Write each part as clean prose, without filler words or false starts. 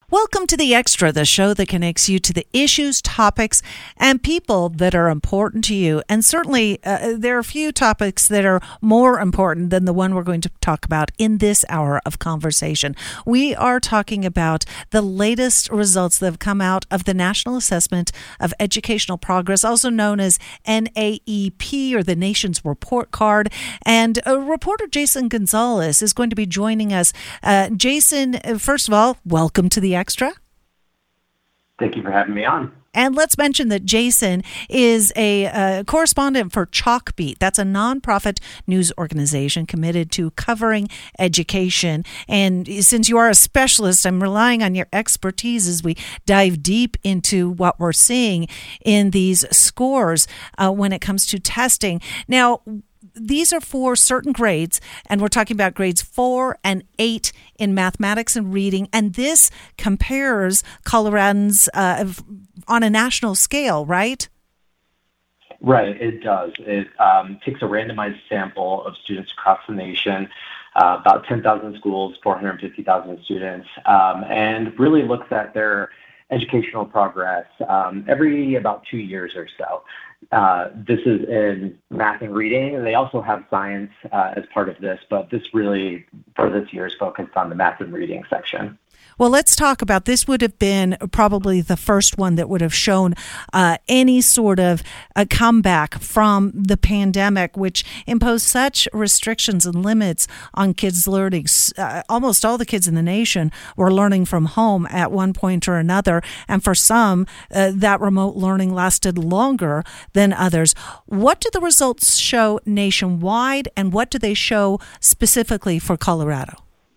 Welcome to The Extra, the show that connects you to the issues, topics, and people that are important to you. And certainly, there are a few topics that are more important than the one we're going to talk about in this hour of conversation. We are talking about the latest results that have come out of the National Assessment of Educational Progress, also known as NAEP, or the Nation's Report Card. And reporter Jason Gonzalez is going to be joining us. Jason, first of all, welcome to The Extra. Thank you for having me on. And let's mention that Jason is a correspondent for Chalkbeat. That's a nonprofit news organization committed to covering education. And since you are a specialist, I'm relying on your expertise as we dive deep into what we're seeing in these scores when it comes to testing. Now, these are for certain grades, and we're talking about grades 4 and 8 in mathematics and reading, and this compares Coloradans on a national scale, right? Right, it does. It takes a randomized sample of students across the nation, about 10,000 schools, 450,000 students, and really looks at their educational progress every about 2 years or so. This is in math and reading, and they also have science as part of this, but this really, for this year, is focused on the math and reading section. Well, let's talk about this. Would have been probably the first one that would have shown any sort of a comeback from the pandemic, which imposed such restrictions and limits on kids' learning. Almost all the kids in the nation were learning from home at one point or another, and for some, that remote learning lasted longer than others. What do the results show nationwide, and what do they show specifically for Colorado?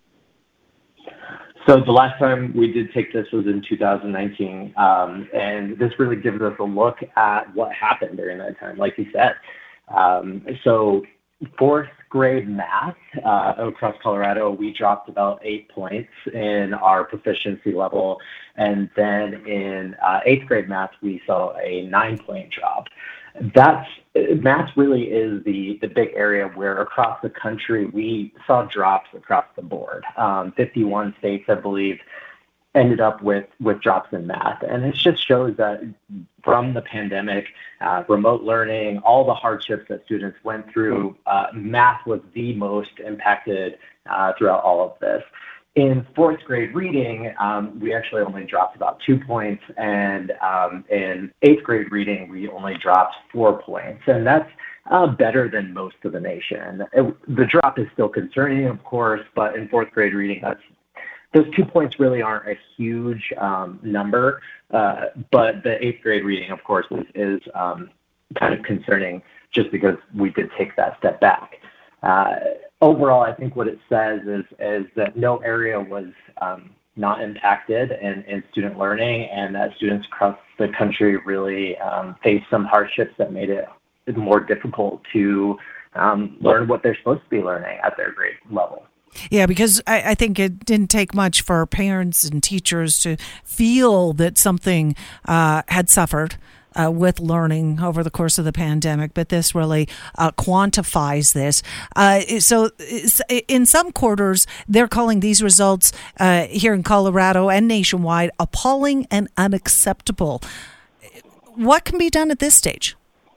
So the last time we did take this was in 2019, and this really gives us a look at what happened during that time, like you said. So fourth grade math across Colorado, we dropped about 8 points in our proficiency level, and then in eighth grade math, we saw a 9-point drop. Math really is the big area where across the country we saw drops across the board. 51 states, I believe, ended up with drops in math. And it just shows that from the pandemic, remote learning, all the hardships that students went through, math was the most impacted throughout all of this. In fourth grade reading, we actually only dropped about 2 points, and in eighth grade reading, we only dropped 4 points, and that's better than most of the nation. The drop is still concerning, of course, but in fourth grade reading, those 2 points really aren't a huge number, but the eighth grade reading, of course, is kind of concerning just because we did take that step back. Overall, I think what it says is that no area was not impacted in student learning, and that students across the country really faced some hardships that made it more difficult to learn what they're supposed to be learning at their grade level. Yeah, because I think it didn't take much for parents and teachers to feel that something had suffered with learning over the course of the pandemic, but this really quantifies this. So in some quarters, they're calling these results here in Colorado and nationwide appalling and unacceptable. What can be done at this stage?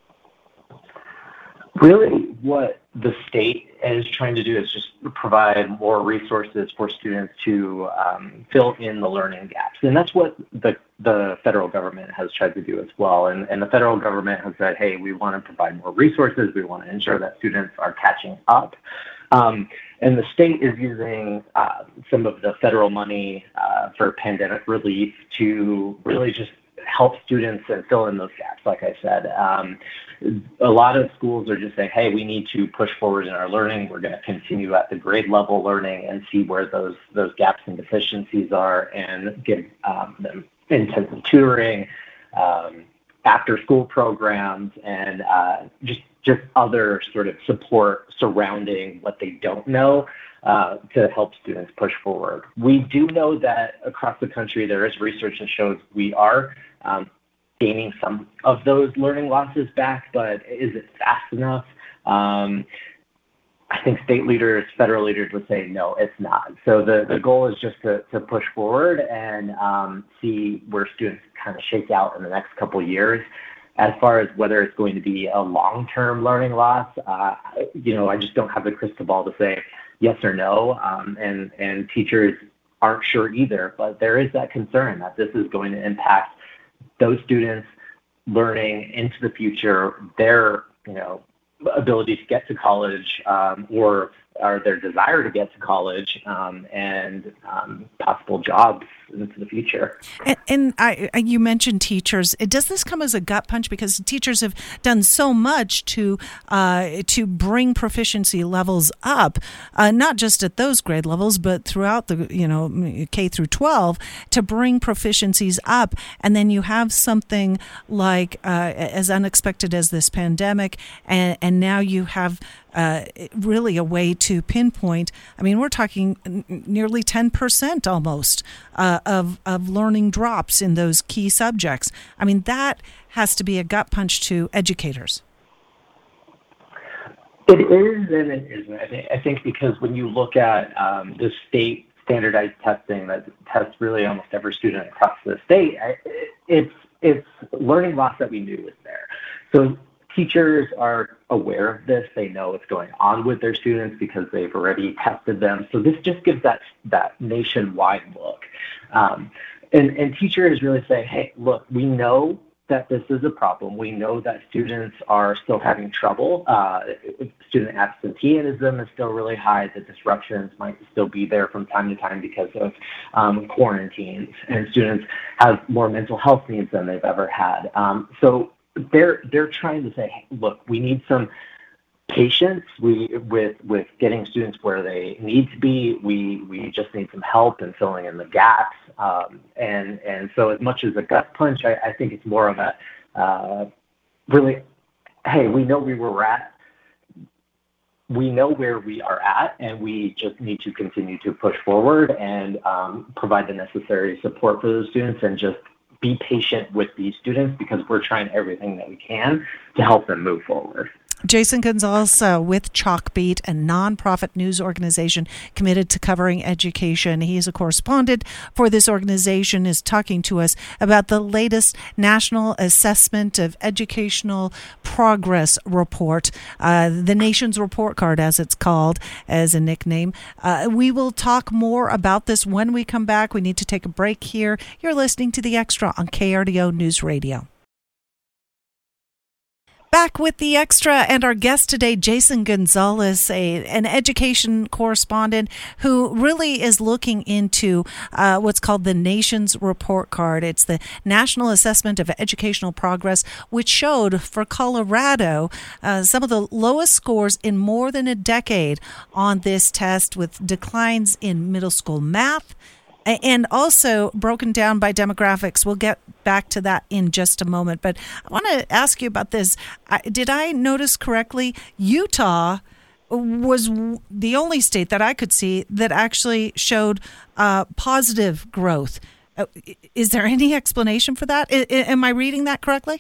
Really, what the state is trying to do is just provide more resources for students to fill in the learning gaps. And that's what the federal government has tried to do as well. And the federal government has said, hey, we want to provide more resources. We want to ensure that students are catching up. And the state is using some of the federal money for pandemic relief to really just help students and fill in those gaps, like I said. A lot of schools are just saying, hey, we need to push forward in our learning. We're going to continue at the grade level learning and see where those gaps and deficiencies are, and give them intensive tutoring, after school programs, and just other sort of support surrounding what they don't know to help students push forward. We do know that across the country there is research that shows we are gaining some of those learning losses back, but is it fast enough? I think state leaders, federal leaders would say, no, it's not. So the goal is just to push forward and see where students kind of shake out in the next couple of years. As far as whether it's going to be a long-term learning loss, I just don't have the crystal ball to say yes or no. And teachers aren't sure either, but there is that concern that this is going to impact those students learning into the future, their, ability to get to college, or their desire to get to college, and possible jobs into the future. And you mentioned teachers. Does this come as a gut punch because teachers have done so much to bring proficiency levels up, not just at those grade levels, but throughout the K through 12 to bring proficiencies up, and then you have something like as unexpected as this pandemic, and now you have really a way to pinpoint. I mean, we're talking nearly 10% almost of learning drops in those key subjects. I mean, that has to be a gut punch to educators. It is and it isn't. I think because when you look at the state standardized testing that tests really almost every student across the state, it's learning loss that we knew was there. So teachers are aware of this. They know what's going on with their students because they've already tested them. So this just gives that nationwide look. And teachers really say, hey, look, we know that this is a problem. We know that students are still having trouble. Student absenteeism is still really high. The disruptions might still be there from time to time because of quarantines. And students have more mental health needs than they've ever had. So they're trying to say, hey, look, we need some patience with getting students where they need to be. We just need some help in filling in the gaps. And so as much as a gut punch, I think it's more of a really, hey, we know where we are at, and we just need to continue to push forward and provide the necessary support for those students and just be patient with these students because we're trying everything that we can to help them move forward. Jason Gonzalez with Chalkbeat, a nonprofit news organization committed to covering education. He is a correspondent for this organization, is talking to us about the latest National Assessment of Educational Progress report, the nation's report card, as it's called, as a nickname. We will talk more about this when we come back. We need to take a break here. You're listening to The Extra on KRDO News Radio. Back with The Extra and our guest today, Jason Gonzalez, an education correspondent who really is looking into what's called the nation's report card. It's the National Assessment of Educational Progress, which showed for Colorado some of the lowest scores in more than a decade on this test, with declines in middle school math, and also broken down by demographics. We'll get back to that in just a moment. But I want to ask you about this. Did I notice correctly? Utah was the only state that I could see that actually showed positive growth. Is there any explanation for that? Am I reading that correctly?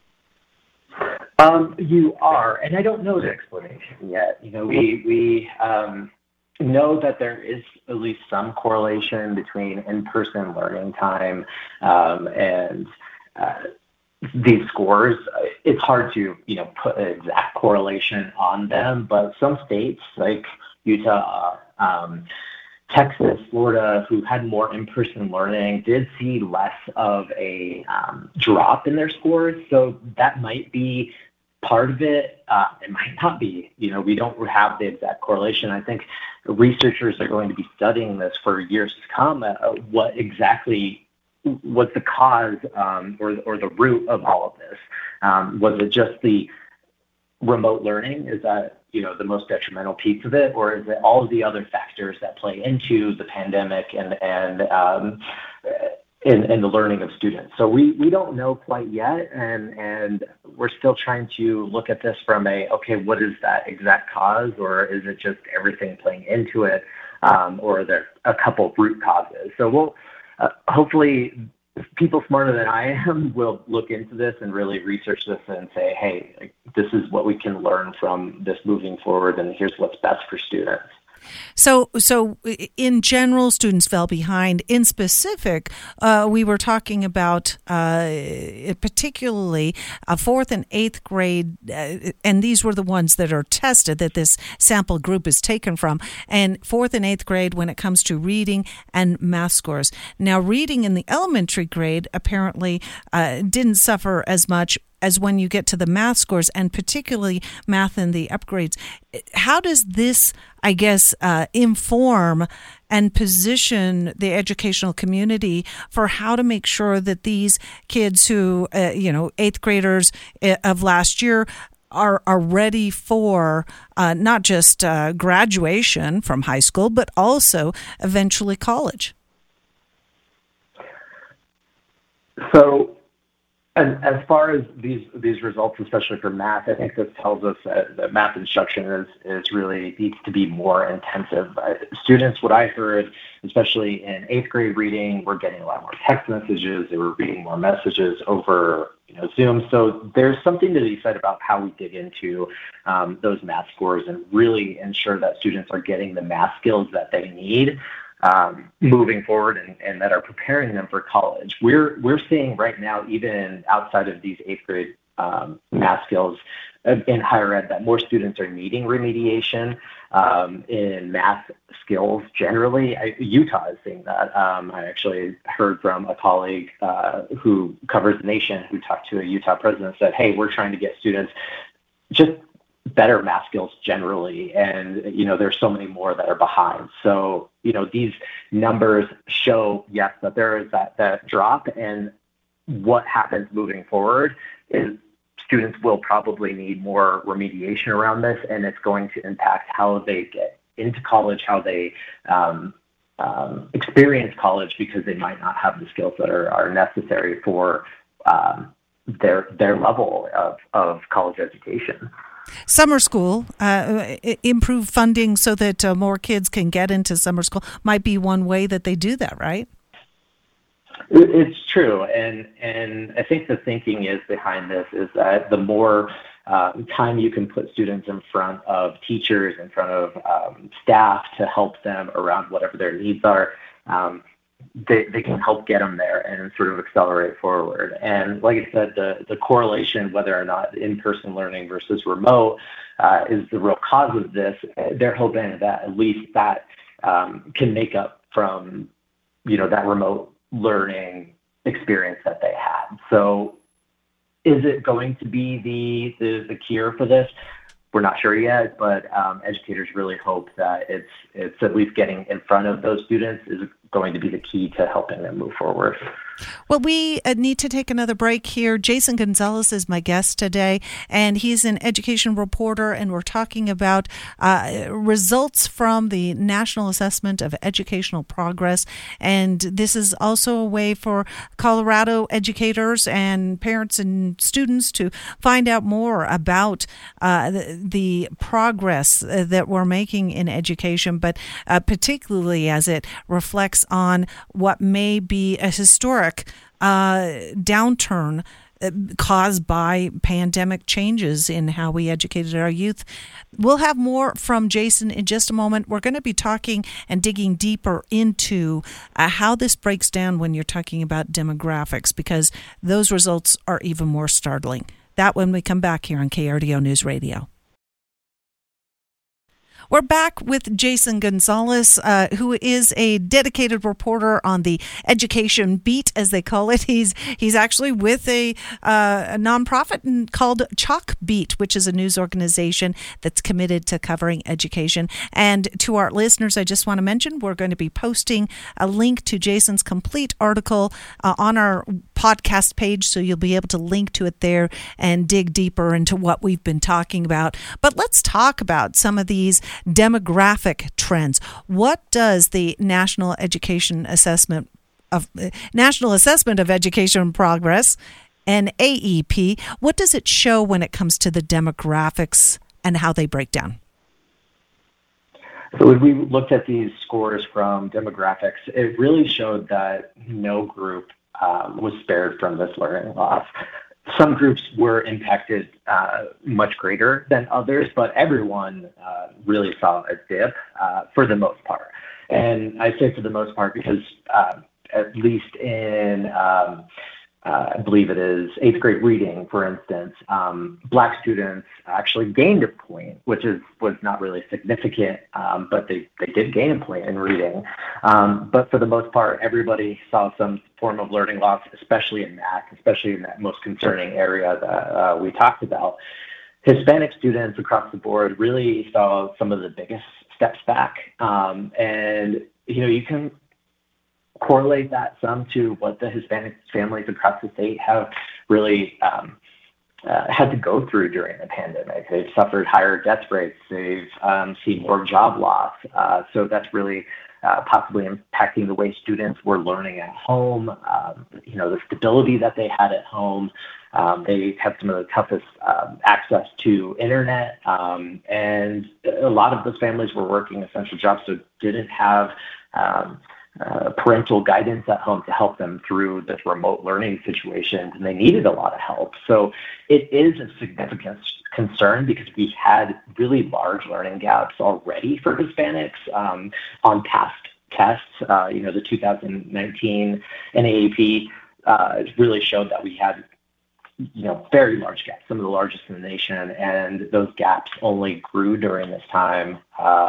You are, and I don't know the explanation yet. We know that there is at least some correlation between in-person learning time and these scores. It's hard to put an exact correlation on them, but some states like Utah, Texas, Florida, who had more in-person learning, did see less of a drop in their scores. So that might be part of it. It might not be. We don't have the exact correlation. I think researchers are going to be studying this for years to come. What exactly was the cause or the root of all of this? Was it just the remote learning? Is that the most detrimental piece of it, or is it all of the other factors that play into the pandemic and the learning of students? So we don't know quite yet, and we're still trying to look at this from what is that exact cause, or is it just everything playing into it, or are there a couple of root causes? So we'll hopefully people smarter than I am will look into this and really research this and say, hey, like, this is what we can learn from this moving forward, and here's what's best for students. So in general, students fell behind. In specific, we were talking about particularly fourth and eighth grade, and these were the ones that are tested that this sample group is taken from, and fourth and eighth grade when it comes to reading and math scores. Now, reading in the elementary grade apparently didn't suffer as much as when you get to the math scores, and particularly math in the upgrades. How does this, I guess, inform and position the educational community for how to make sure that these kids who, eighth graders of last year are ready for not just graduation from high school, but also eventually college? So, and as far as these results, especially for math, I think this tells us that math instruction is really needs to be more intensive. Students, what I heard, especially in eighth grade reading, were getting a lot more text messages. They were reading more messages over Zoom. So there's something to be said about how we dig into those math scores and really ensure that students are getting the math skills that they need moving forward and that are preparing them for college. We're seeing right now, even outside of these eighth grade math skills in higher ed, that more students are needing remediation in math skills generally. Utah is seeing that. I actually heard from a colleague who covers the nation who talked to a Utah president, said, hey, we're trying to get students just better math skills generally, and there's so many more that are behind. So these numbers show, yes, that there is that drop, and what happens moving forward is students will probably need more remediation around this, and it's going to impact how they get into college, how they experience college, because they might not have the skills that are necessary for their level of college education. Summer school, improve funding so that more kids can get into summer school might be one way that they do that, right? It's true. And I think the thinking is behind this is that the more time you can put students in front of teachers, in front of staff to help them around whatever their needs are, they can help get them there and sort of accelerate forward. And like I said, the correlation, whether or not in-person learning versus remote, is the real cause of this. They're hoping that at least that can make up from, that remote learning experience that they had. So is it going to be the cure for this? We're not sure yet, but educators really hope that it's at least getting in front of those students is going to be the key to helping them move forward. Well, we need to take another break here. Jason Gonzalez is my guest today, and he's an education reporter, and we're talking about results from the National Assessment of Educational Progress. And this is also a way for Colorado educators and parents and students to find out more about the progress that we're making in education, but particularly as it reflects on what may be a historic downturn caused by pandemic changes in how we educated our youth. We'll have more from Jason in just a moment. We're going to be talking and digging deeper into how this breaks down when you're talking about demographics, because those results are even more startling. That when we come back here on KRDO News Radio. We're back with Jason Gonzalez, who is a dedicated reporter on the education beat, as they call it. He's actually with a nonprofit called Chalk Beat, which is a news organization that's committed to covering education. And to our listeners, I just want to mention we're going to be posting a link to Jason's complete article on our podcast page, so you'll be able to link to it there and dig deeper into what we've been talking about. But let's talk about some of these demographic trends. What does the National Assessment of Education Progress, and AEP, what does it show when it comes to the demographics and how they break down? So when we looked at these scores from demographics, it really showed that no group was spared from this learning loss. Some groups were impacted much greater than others, but everyone really saw a dip for the most part. And I say for the most part because at least in I believe it is 8th grade reading, for instance, Black students actually gained a point, which was not really significant, but they did gain a point in reading. But for the most part, everybody saw some form of learning loss, especially in math, especially in that most concerning area that we talked about. Hispanic students across the board really saw some of the biggest steps back. And, you can correlate that some to what the Hispanic families across the state have really had to go through during the pandemic. They've suffered higher death rates. They've seen more job loss. So that's really possibly impacting the way students were learning at home, the stability that they had at home. They have some of the toughest access to internet. And a lot of those families were working essential jobs, so didn't have parental guidance at home to help them through this remote learning situation, and they needed a lot of help. So it is a significant concern because we had really large learning gaps already for Hispanics on past tests. The 2019 NAEP really showed that we had very large gaps, some of the largest in the nation, and those gaps only grew during this time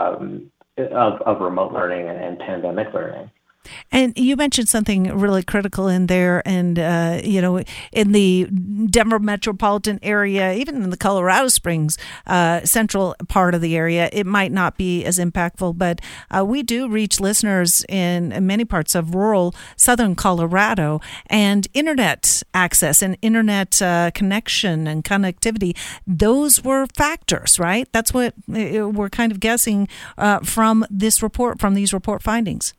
of remote learning and pandemic learning. And you mentioned something really critical in there, and in the Denver metropolitan area, even in the Colorado Springs central part of the area, it might not be as impactful, but we do reach listeners in many parts of rural southern Colorado, and internet access and internet connection and connectivity, those were factors, right? That's what we're kind of guessing from this report, from these report findings.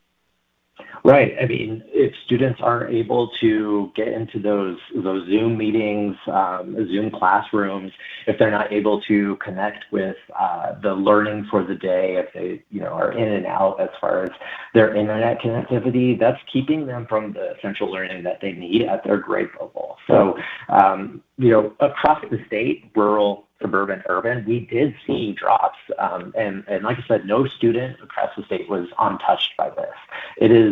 Right. I mean, if students aren't able to get into those Zoom meetings, Zoom classrooms, if they're not able to connect with the learning for the day, if they are in and out as far as their internet connectivity, that's keeping them from the essential learning that they need at their grade level. So, across the state, rural, suburban, urban, we did see drops. And like I said, no student across the state was untouched by this. It is,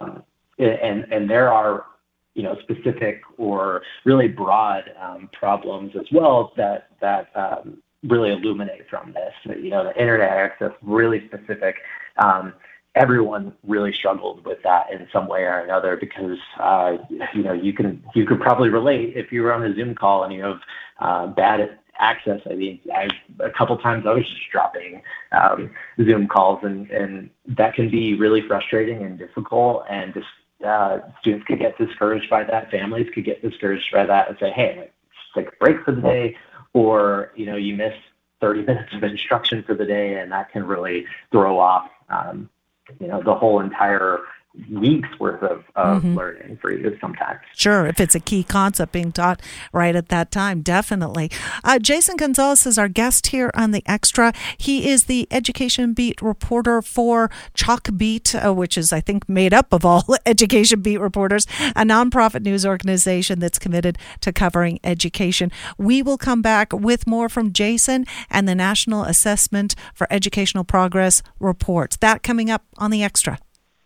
and there are, specific or really broad problems as well that really illuminate from this. The internet access, really specific. Everyone really struggled with that in some way or another because, you could probably relate if you were on a Zoom call and you have bad access. I mean, a couple times I was just dropping Zoom calls, and that can be really frustrating and difficult. And just students could get discouraged by that. Families could get discouraged by that and say, "Hey, let's take a break for the day," or you miss 30 minutes of instruction for the day, and that can really throw off the whole entire weeks worth of learning for you sometimes. Sure, if it's a key concept being taught right at that time, definitely. Jason Gonzalez is our guest here on The Extra. He is the education beat reporter for Chalk Beat, which is, I think, made up of all education beat reporters, a nonprofit news organization that's committed to covering education. We will come back with more from Jason and the National Assessment for Educational Progress reports. That coming up on The Extra.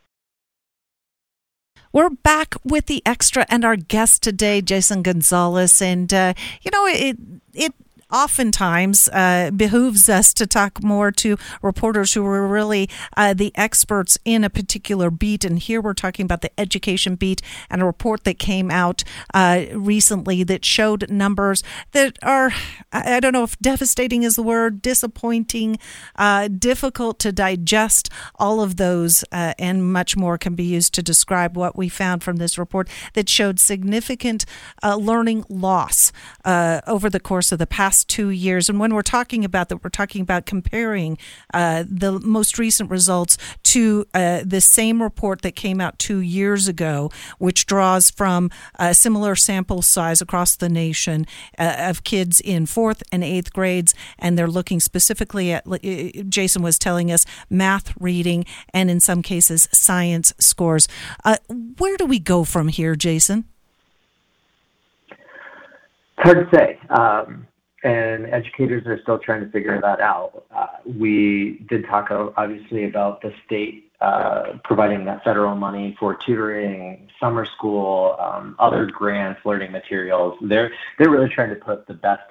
We're back with The Extra and our guest today, Jason Gonzalez. And, it oftentimes behooves us to talk more to reporters who are really the experts in a particular beat. And here we're talking about the education beat and a report that came out recently that showed numbers that are, I don't know if devastating is the word, disappointing, difficult to digest. All of those and much more can be used to describe what we found from this report that showed significant learning loss over the course of the past last 2 years. And when we're talking about that, we're talking about comparing the most recent results to the same report that came out 2 years ago, which draws from a similar sample size across the nation of kids in 4th and 8th grades. And they're looking specifically at, Jason was telling us, math, reading, and in some cases, science scores. Where do we go from here, Jason? It's hard to say, and educators are still trying to figure that out. We did talk, obviously, about the state providing that federal money for tutoring, summer school, other grants, learning materials. They're really trying to put the best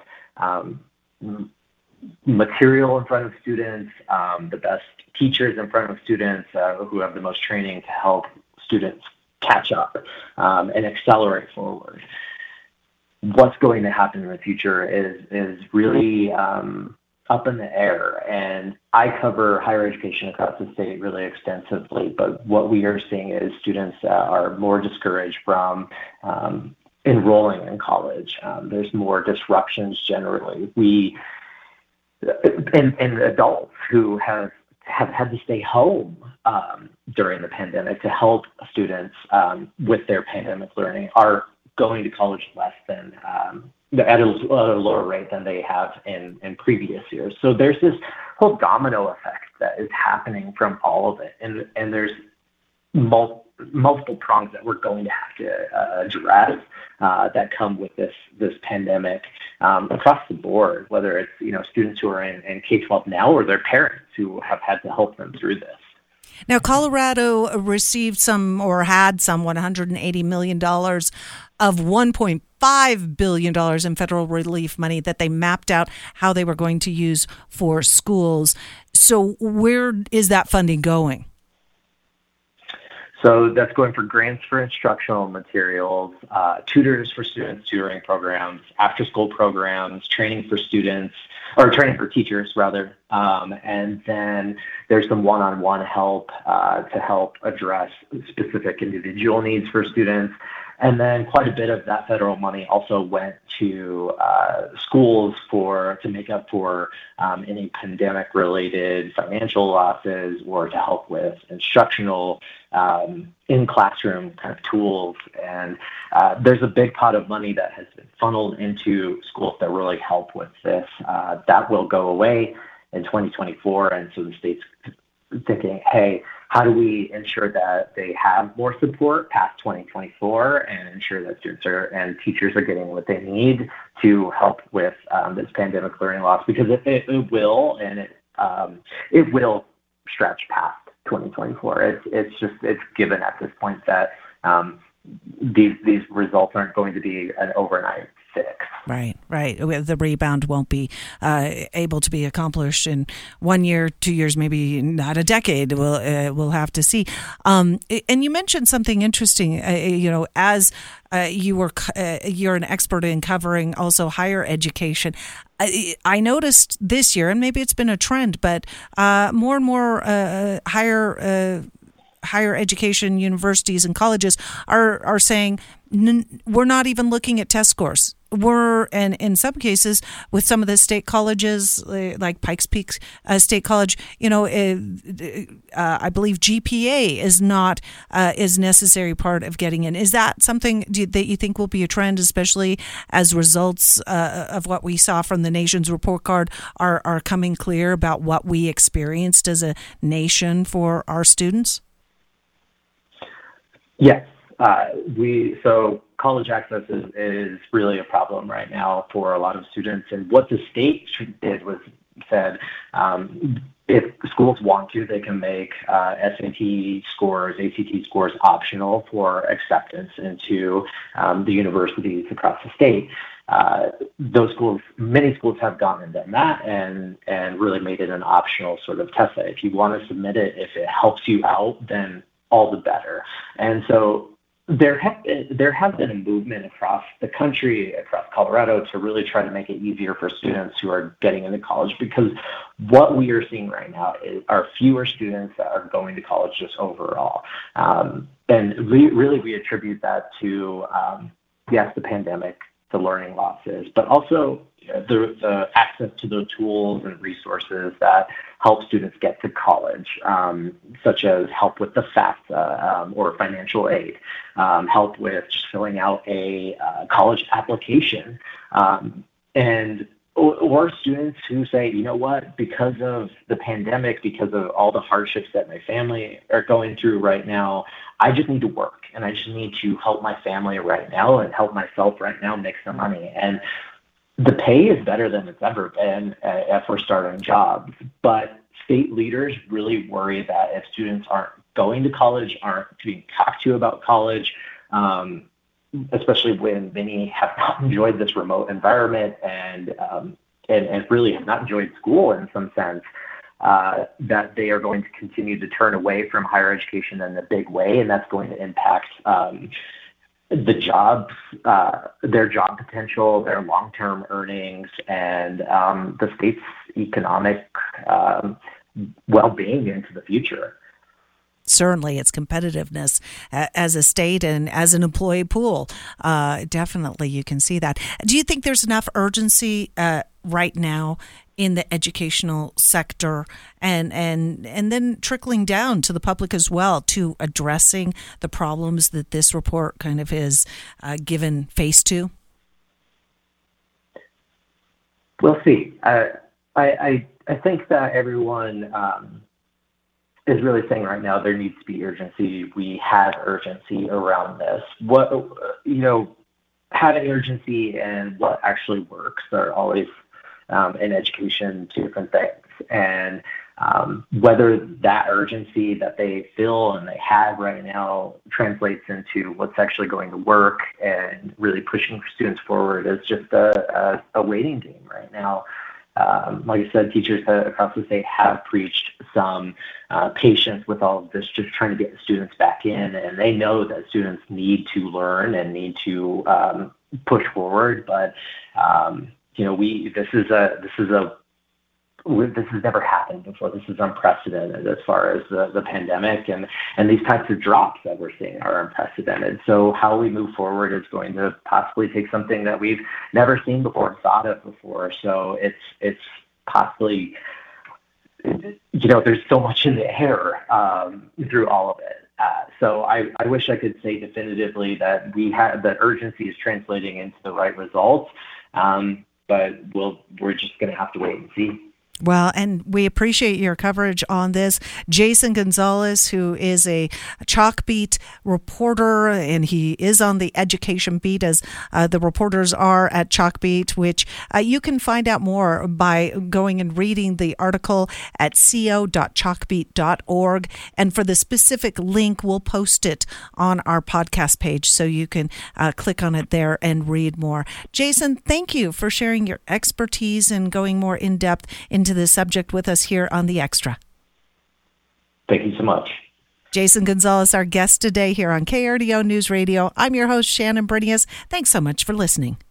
material in front of students, the best teachers in front of students who have the most training to help students catch up and accelerate forward. What's going to happen in the future is really up in the air, and I cover higher education across the state really extensively, but what we are seeing is students are more discouraged from enrolling in college. There's more disruptions generally. And adults who have had to stay home during the pandemic to help students with their pandemic learning are going to college less than at a lower rate than they have in previous years. So there's this whole domino effect that is happening from all of it, and there's multiple prongs that we're going to have to address that come with this pandemic across the board, whether it's students who are in K-12 now or their parents who have had to help them through this. Now, Colorado received had some $180 million of $1.5 billion in federal relief money that they mapped out how they were going to use for schools. So where is that funding going? So that's going for grants for instructional materials, tutors for students, tutoring programs, after-school programs, training for teachers, rather. And then there's some one-on-one help to help address specific individual needs for students. And then quite a bit of that federal money also went to schools to make up for any pandemic-related financial losses or to help with instructional in-classroom kind of tools. And there's a big pot of money that has been funneled into schools that really help with this. That will go away in 2024, and so the state's thinking, hey, how do we ensure that they have more support past 2024 and ensure that students and teachers are getting what they need to help with this pandemic learning loss? Because it will, and it will stretch past 2024. It's given at this point that these results aren't going to be an overnight fix. Right. The rebound won't be able to be accomplished in 1 year, 2 years, maybe not a decade. We'll have to see. And you mentioned something interesting. As you're an expert in covering also higher education. I noticed this year, and maybe it's been a trend, but more and more higher education universities and colleges are saying we're not even looking at test scores. And in some cases, with some of the state colleges, like Pikes Peak State College, I believe GPA is not is necessary part of getting in. Is that something that you think will be a trend, especially as results of what we saw from the nation's report card are coming clear about what we experienced as a nation for our students? Yes. So college access is really a problem right now for a lot of students. And what the state did was said, if schools want to, they can make SAT scores, ACT scores optional for acceptance into the universities across the state. Many schools have gone and done that and really made it an optional sort of test. If you want to submit it, if it helps you out, then all the better. And so there has been a movement across the country, across Colorado, to really try to make it easier for students who are getting into college, because what we are seeing right now are fewer students that are going to college just overall. And we attribute that to, yes, the pandemic, the learning losses, but also the access to the tools and resources that help students get to college, such as help with the FAFSA or financial aid, help with just filling out a college application, or students who say, you know what, because of the pandemic, because of all the hardships that my family are going through right now, I just need to work and I just need to help my family right now and help myself right now make some money. And the pay is better than it's ever been for starting jobs. But state leaders really worry that if students aren't going to college, aren't being talked to about college, especially when many have not enjoyed this remote environment and really have not enjoyed school in some sense, that they are going to continue to turn away from higher education in a big way, and that's going to impact the jobs, their job potential, their long-term earnings, and the state's economic well-being into the future. Certainly, its competitiveness as a state and as an employee pool. Definitely, you can see that. Do you think there's enough urgency right now in the educational sector and then trickling down to the public as well to addressing the problems that this report kind of is given face to? We'll see. I think that everyone is really saying right now there needs to be urgency. We have urgency around this. Having urgency and what actually works are always in education two different things. And whether that urgency that they feel and they have right now translates into what's actually going to work and really pushing students forward is just a waiting game right now. Like I said, teachers across the state have preached some patience with all of this, just trying to get the students back in, and they know that students need to learn and need to push forward. But this has never happened before. This is unprecedented as far as the pandemic, and these types of drops that we're seeing are unprecedented. So how we move forward is going to possibly take something that we've never seen before, thought of before. So it's possibly, there's so much in the air through all of it. So I wish I could say definitively that that urgency is translating into the right results, but we're just going to have to wait and see. Well, and we appreciate your coverage on this. Jason Gonzalez, who is a Chalkbeat reporter, and he is on the education beat, as the reporters are at Chalkbeat, which you can find out more by going and reading the article at co.chalkbeat.org. And for the specific link, we'll post it on our podcast page, so you can click on it there and read more. Jason, thank you for sharing your expertise and going more in depth into the subject with us here on The Extra. Thank you so much. Jason Gonzalez, our guest today here on KRDO News Radio. I'm your host, Shannon Brinius. Thanks so much for listening.